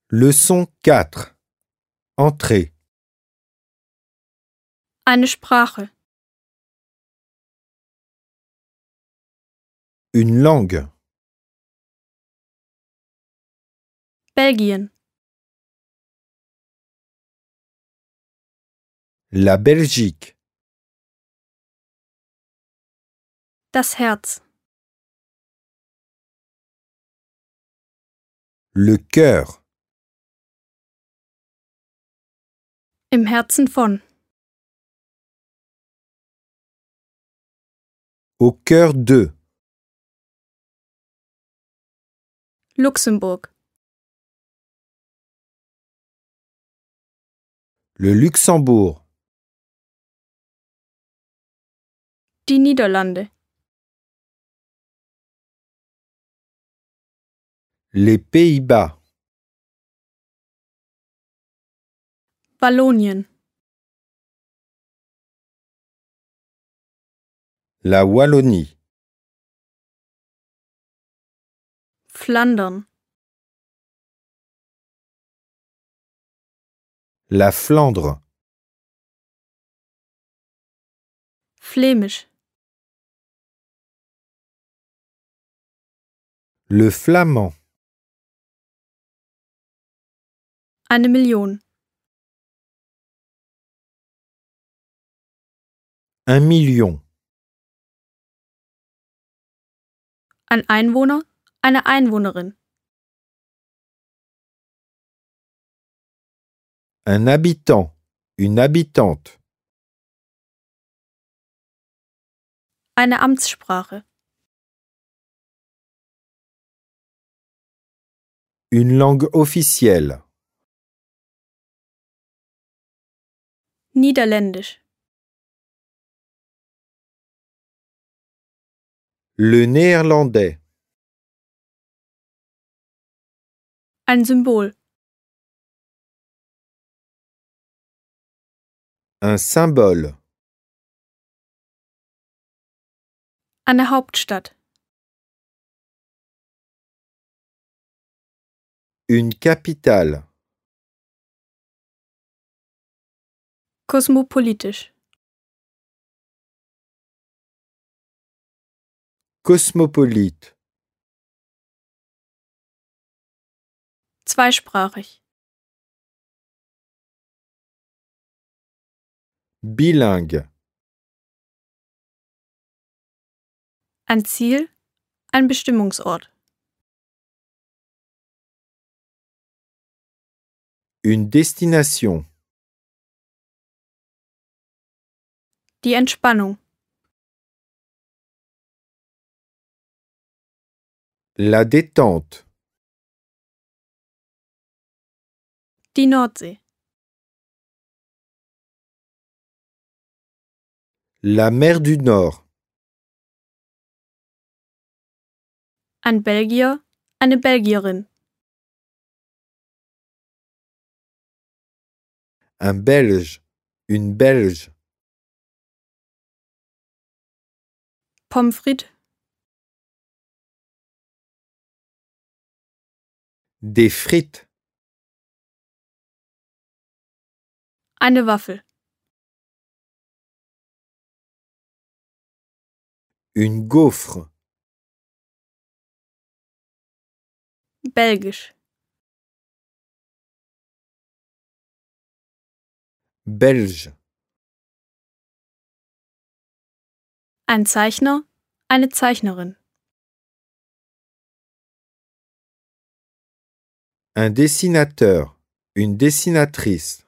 Leçon 4. Entrée. Eine Sprache. Une langue. Belgien. La Belgique. Das Herz. Le cœur. Im Herzen von. Au cœur de. Luxemburg. Le Luxembourg. Die Niederlande. Les Pays-Bas. Wallonien. La Wallonie. Flandern. La Flandre. Flämisch. Le flamand. Eine Million. 1 million. Ein Einwohner, eine Einwohnerin. Un habitant. Une habitante. Eine Amtssprache. Une langue officielle. Niederländisch. Le néerlandais. Ein Symbol. Un symbole. Eine Hauptstadt. Une capitale. Kosmopolitisch. Cosmopolite. Zweisprachig. Bilingue. Ein Ziel, ein Bestimmungsort. Une destination. Die Entspannung. La détente. Die Nordsee. La mer du Nord. Ein Belgier, eine Belgierin. Un Belge. Une Belge. Pommes frites. Des frites. Eine Waffel. Une gaufre. Belgisch. Belge. Ein Zeichner, eine Zeichnerin. Un dessinateur. Une dessinatrice.